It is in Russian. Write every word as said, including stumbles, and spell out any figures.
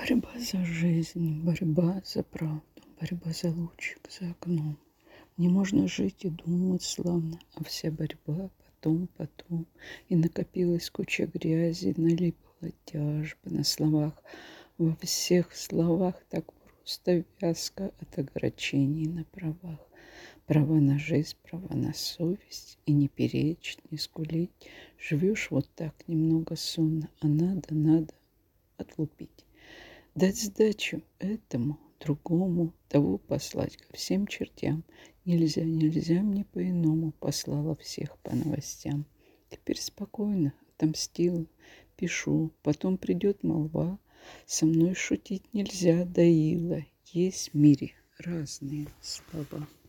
Борьба за жизнь, борьба за правду, борьба за лучик за окном. Не можно жить и думать славно, а вся борьба потом, потом. И накопилась куча грязи, налипла тяжба на словах. Во всех словах так просто вязко от огорчений на правах. Права на жизнь, права на совесть, и не перечить, не скулить. Живешь вот так немного сонно, а надо, надо отлупить. Дать сдачу этому, другому, того послать ко всем чертям. Нельзя, нельзя мне по-иному, послала всех по новостям. Теперь спокойно, отомстила, пишу, потом придет молва. Со мной шутить нельзя, доила. Есть в мире разные слова.